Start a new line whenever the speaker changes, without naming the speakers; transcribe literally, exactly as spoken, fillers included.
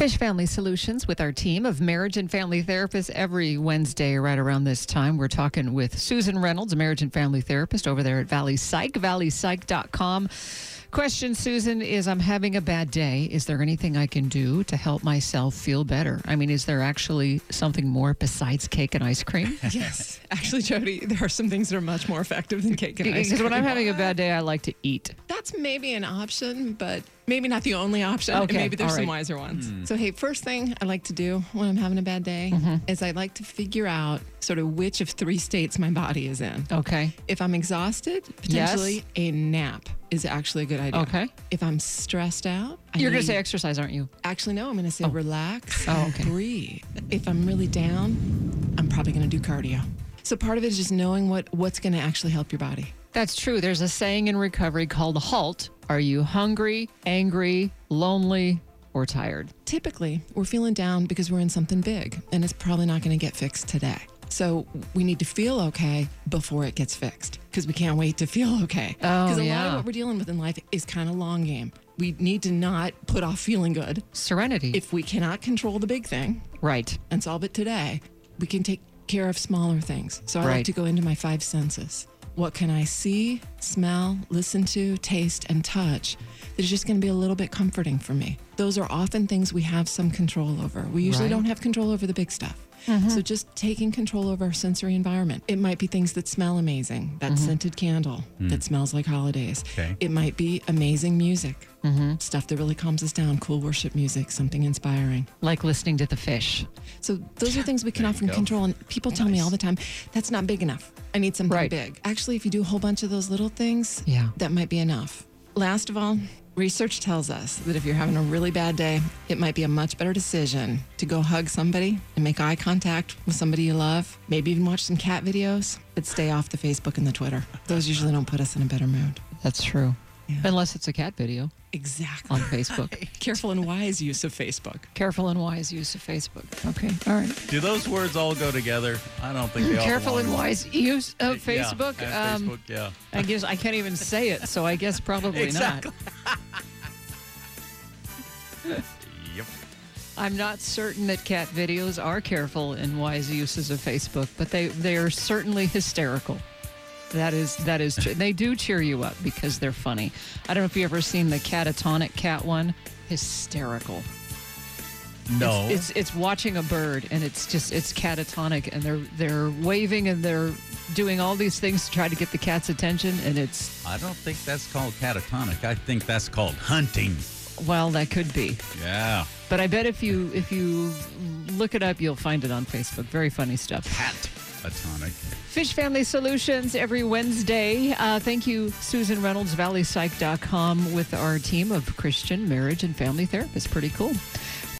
Fish Family Solutions with our team of marriage and family therapists every Wednesday right around this time. We're talking with Susan Reynolds, a marriage and family therapist over there at Valley Psych, valley psych dot com. Question, Susan, is I'm having a bad day. Is there anything I can do to help myself feel better? I mean, is there actually something more besides cake and ice cream?
Yes. Actually, Jody, there are some things that are much more effective than cake and ice cream.
Because when I'm having a bad day, I like to eat.
That's maybe an option, but maybe not the only option.
Okay,
Maybe there's
all
some
right.
wiser ones. Mm. So, hey, first thing I like to do when I'm having a bad day
Mm-hmm.
is I like to figure out sort of which of three states my body is in.
Okay.
If I'm exhausted, potentially
Yes.
a nap is actually a good idea.
Okay.
If I'm stressed out, I
You're going to
need-
say exercise, aren't you?
Actually, no, I'm going to say
Oh.
relax
Oh,
and
okay.
breathe. If I'm really down, I'm probably going to do cardio. So part of it is just knowing what, what's going to actually help your body.
That's true. There's a saying in recovery called HALT. Are you hungry, angry, lonely, or tired?
Typically, we're feeling down because we're in something big, and it's probably not going to get fixed today. So we need to feel okay before it gets fixed, because we can't wait to feel okay.
Oh,
Because a lot
yeah.
of what we're dealing with in life is kind of long game. We need to not put off feeling good.
Serenity.
If we cannot control the big thing
right.
and solve it today, we can take care of smaller things. So I
Right.
like to go into my five senses. What can I see, smell, listen to, taste, and touch that is just going to be a little bit comforting for me? Those are often things we have some control over. We usually
Right.
don't have control over the big stuff. So just taking control over our sensory environment. It might be things that smell amazing, that scented candle that smells like holidays.
Okay.
It might be amazing music, stuff that really calms us down, cool worship music, something inspiring.
Like listening to the fish.
So those are things we can
There you
often
go.
control. And people tell me
Nice.
all the time, that's not big enough. I need something
Right.
big. Actually, if you do a whole bunch of those little things,
Yeah.
that might be enough. Last of all, research tells us that if you're having a really bad day, it might be a much better decision to go hug somebody and make eye contact with somebody you love. Maybe even watch some cat videos, but stay off the Facebook and the Twitter. Those usually don't put us in a better mood.
That's true.
Yeah.
Unless it's a cat video
Exactly.
on Facebook.
Careful and wise use of Facebook.
Careful and wise use of Facebook. Okay. All right.
Do those words all go together? I don't think they all
Careful
belong
and
to-
wise use of
Yeah,
Facebook.
and
Um,
Facebook, yeah.
I guess I can't even say it, so I guess probably
Exactly.
not.
Yep.
I'm not certain that cat videos are careful and wise uses of Facebook, but they they are certainly hysterical. That is that is true. They do cheer you up because they're funny. I don't know if you ever seen the catatonic cat one. Hysterical.
No.
It's, it's it's watching a bird and it's just it's catatonic and they're they're waving and they're doing all these things to try to get the cat's attention and it's
I don't think that's called catatonic. I think that's called hunting.
well that could be.
Yeah.
But I bet if you if you look it up you'll find it on Facebook. Very funny stuff.
Catatonic.
Fish Family Solutions every Wednesday. Uh, thank you, Susan Reynolds, valley psych dot com, with our team of Christian marriage and family therapists. Pretty cool.